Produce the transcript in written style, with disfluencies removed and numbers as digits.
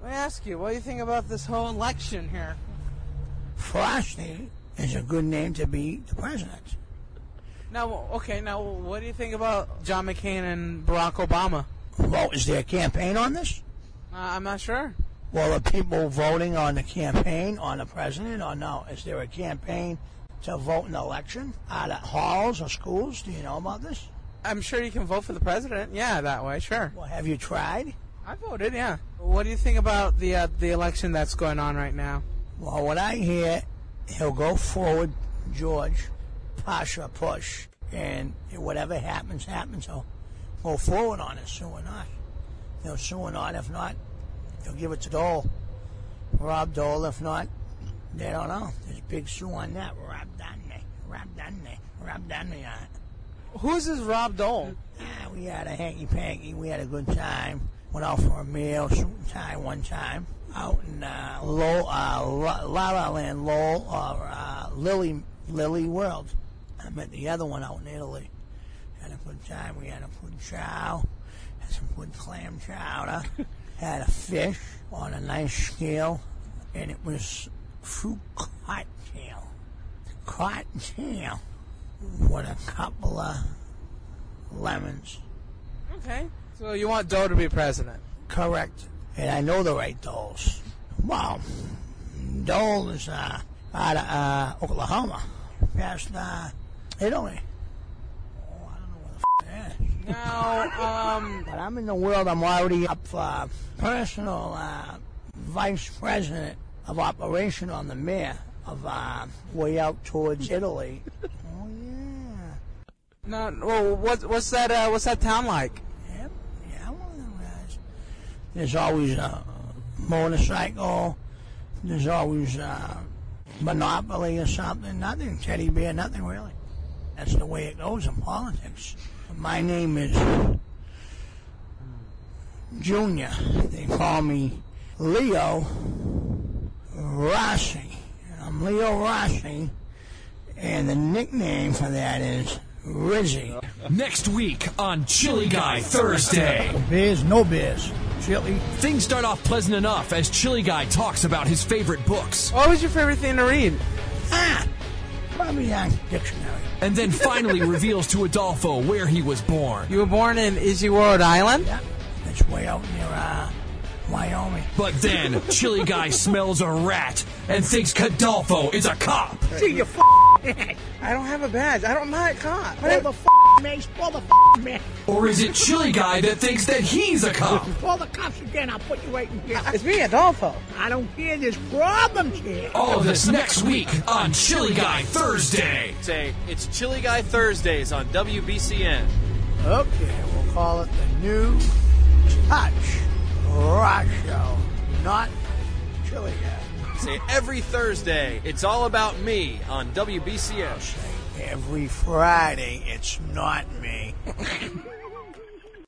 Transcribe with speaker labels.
Speaker 1: Let me ask you, what do you think about this whole election here?
Speaker 2: Frosty is a good name to be the president.
Speaker 1: Now, what do you think about John McCain and Barack Obama?
Speaker 2: Well, is there a campaign on this?
Speaker 1: I'm not sure.
Speaker 2: Well, are people voting on the campaign, on the president, or no? Is there a campaign to vote in the election at halls or schools? Do you know about this?
Speaker 1: I'm sure you can vote for the president. Yeah, that way, sure.
Speaker 2: Well, have you tried?
Speaker 1: I voted, yeah. What do you think about the election that's going on right now?
Speaker 2: Well, what I hear, he'll go forward, George, Pasha, push, and whatever happens, he'll go forward on it, sue or not. Sue or not. If not, he'll give it to Dole. Rob Dole. If not, they don't know. There's a big sue on that. Rob Donnelly on it.
Speaker 1: Who's this Rob Dole?
Speaker 2: We had a hanky-panky. We had a good time. Went out for a meal, suit and tie one time. Out in La La Land, Lowell, or Lily World. I met the other one out in Italy. Had a good time. We had a good chow. Had some good clam chowder. Had a fish on a nice scale. And it was fruit cocktail. Cocktail. With a couple of lemons.
Speaker 1: Okay. So you want Dole to be president?
Speaker 2: Correct. And I know the right Doles. Well, Dole is out of Oklahoma. Past Italy. Oh, I don't know what the that is.
Speaker 1: Now,
Speaker 2: But I'm in the world. I'm already up for personal vice president of operation on the mayor of way out towards Italy. Oh, yeah.
Speaker 1: no. Well, what's that? What's that town like?
Speaker 2: Yep. Yeah, one of them guys. There's always a motorcycle. There's always Monopoly or something. Nothing teddy bear. Nothing really. That's the way it goes in politics. My name is Junior. They call me Leo Rossi. I'm Leo Rossi, and the nickname for that is Rizzy.
Speaker 3: Next week on Chili Guy Thursday.
Speaker 2: Beers, no beers. Chili.
Speaker 3: Things start off pleasant enough as Chili Guy talks about his favorite books.
Speaker 1: What was your favorite thing to read?
Speaker 2: Probably dictionary.
Speaker 3: And then finally reveals to Adolfo where he was born.
Speaker 1: You were born in Izzy, Rhode Island?
Speaker 2: Yeah, it's way out near Wyoming.
Speaker 3: But then Chili Guy smells a rat and thinks Cadolfo is a cop.
Speaker 2: See your head.
Speaker 1: I don't have a badge. I'm not a cop.
Speaker 2: Pull the mace. Pull the mace.
Speaker 3: Or is it Chili Guy that thinks that he's a cop?
Speaker 2: Call the cops again. I'll put you right in here.
Speaker 1: It's me, Adolfo.
Speaker 2: I don't hear there's problems here.
Speaker 3: All of this next week on Chili Guy Thursday.
Speaker 4: Say, it's Chili Guy Thursdays on WBCN.
Speaker 2: Okay, we'll call it the New Touch Rock Show, not Chili Guy.
Speaker 4: Say, every Thursday, it's all about me on WBCN.
Speaker 2: Say, every Friday, it's not me.